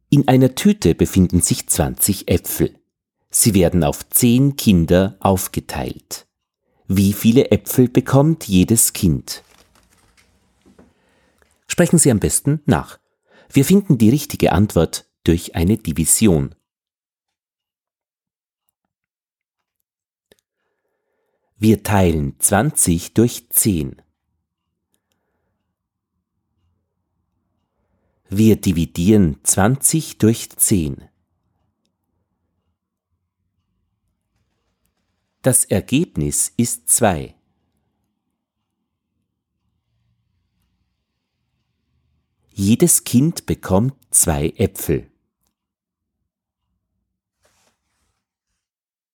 In einer Tüte befinden sich 20 Äpfel. Sie werden auf 10 Kinder aufgeteilt. Wie viele Äpfel bekommt jedes Kind? Sprechen Sie am besten nach. Wir finden die richtige Antwort durch eine Division. Wir teilen 20 durch 10. Wir dividieren 20 durch 10. Das Ergebnis ist 2. Jedes Kind bekommt 2 Äpfel.